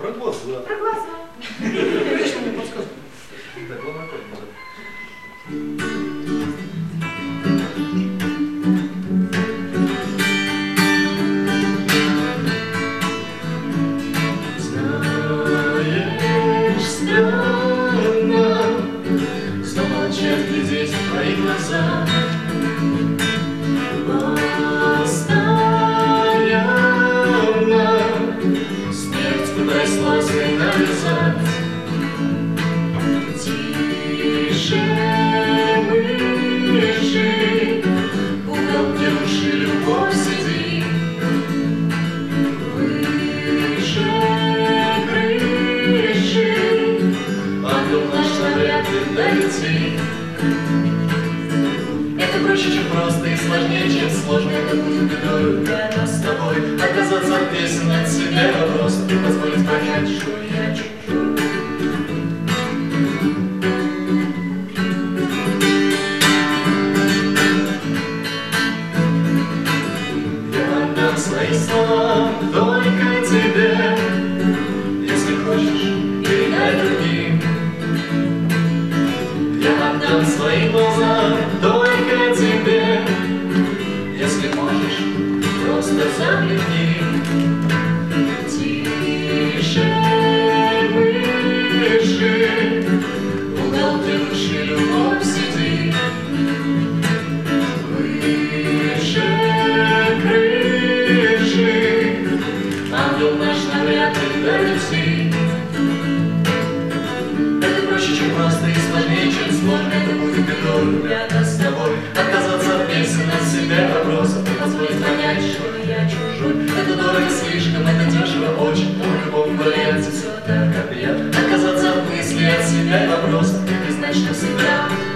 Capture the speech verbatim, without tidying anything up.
Про глаз, да. Про глаза. Конечно, мне подсказывают. Так, главное аккорд назад. Знаешь, странно снова начать глядеть в твои глаза. Постоянно смерть пытаясь лаской навязать. Тише мыши, в уголке души любовь сидит. Выше крыши ангел наш навряд ли долетит. Это проще, чем просто, и сложнее, чем сложно. Это будет бедою для нас с тобой. Отказаться от песен, от себя вопрос, и позволить понять, что я чужой. Я отдам свои слова только тебе. Если хочешь, передай другим. Я отдам свои глаза только тебе. Если можешь, просто загляни. Тише мыши, в уголке души любовь сидит. Выше крыши ангел наш навряд ли долетит. Это проще, чем просто, и сложнее, чем сложно. Это будет бедой для нас с тобой. Отказаться от песен, от себя вопросов, и позволить понять, что я чужой. Это дорого слишком, это дешево очень, но в любом варианте все так, как я. Отказаться от мыслей, от себя вопросов, и признать, что всегда